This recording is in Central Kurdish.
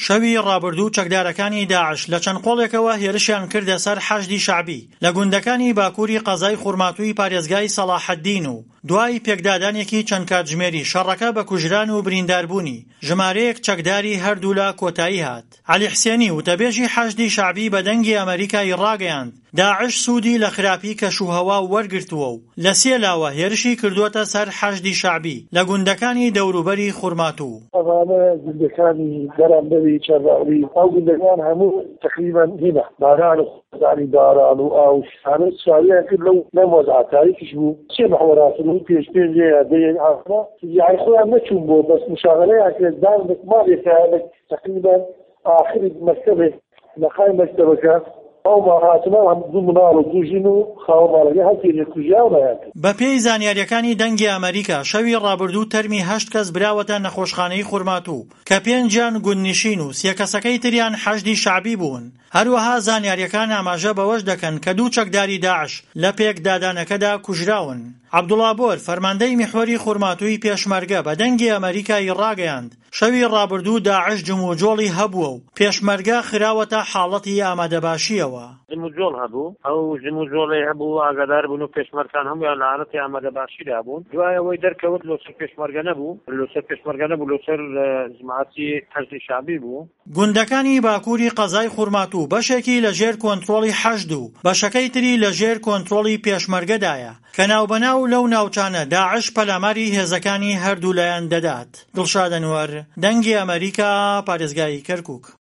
شەوی ڕابردوو چەکدارەکانی داعش لە چەند قۆڵێکەوە هێرشیان کردە سەر حەشدی شەعبی لە گوندەکانی باکووری قەزای خورماتووی پارێزگای سەلاحەددین و دوای پێکدادانێکی چەند کاتژمێری شەڕەکە بە کوژران و برینداربوونی ژمارەیەک چەکداری هەردوو لە کۆتایی هات. عەلی حسێنی وتەبێژی حەشدی شەعبی بە دەنگی ئەمریکای ڕاگەیاند داعش سوودی لە خراپی کەشوهەوا وەرگرتووە و لە سێ لاوە هێرشی کردووەتە سەر حەشدی شەعبی لە گوندەکانی دەوروبەری خورماتوو. ئەوانە گوندەکانی بەرامبەری چەڕاوی ئەو گوندەکان هەموو تقریبا هینا باران و خزانی داران و ئاوشانە سواریان کرد لەم وەزعە تاریکیش بوو سێ محوەراتن و پێش دەیەن ئاخرا یعنی خۆیان نەچوون بۆ بەس مشاغلەیان کرد دان ماڵێکە تقریبا ئاخری مەکتەبێک لە خای مەکتەبەکە ئەو ماهاتنە دوو مناڵ و دوو ژن و خاوەماڵەکە هەتێنێ کوژیاونایان کرد. بە پێی زانیاریەکانی دەنگی ئەمریکا شەوی ڕابردوو تەرمی 8 کەس براوەتە نەخۆشخانەی خورماتوو کە 5 گوندنشین و 3 کەسەکەی تریان حەشدی شەعبی بوون. هەروەها زانیاریەکان ئاماژە بەوەش دەکەن کە 2 چەکداری داعش لە پێکدادانەکەدا کوژراون. عەبدوڵڵا بۆر فەرماندەی میحوەری خورماتووی پێشمەرگە بە دەنگی ئەمریکای ڕاگەیاند شەوی ڕابردوو داعش جموجۆڵی هەبووە و پێشمەرگە خراوەتە حاڵەتی ئامادەباشیەوە. جموجۆڵ هەبوو ئەو جموجۆڵی هەبوو ئاگادار بوون و پێشمەرگان هەموویان لە حاڵەتی ئامادەباشیدا بوون. دوای ئەوەی دەرکەوت لەسەر پێشمەرگە نەبوو لەسەر جماعەتی حەشدی شەعبی بوو. گوندەکانی باکووری قەزای خورماتوو بەشێکی لەژێر کۆنتڕۆڵی حەشد و بەشەکەی تری لەژێر کۆنتڕۆڵی پێشمەرگەدایە کە ناوبەناو لەو ناوچانە داعش پەلاماری هێزەکانی هەردوو لایەن دەدات. دڵشاد ئەنوەر، دەنگی ئەمریکا، پارێزگای کەرکووک.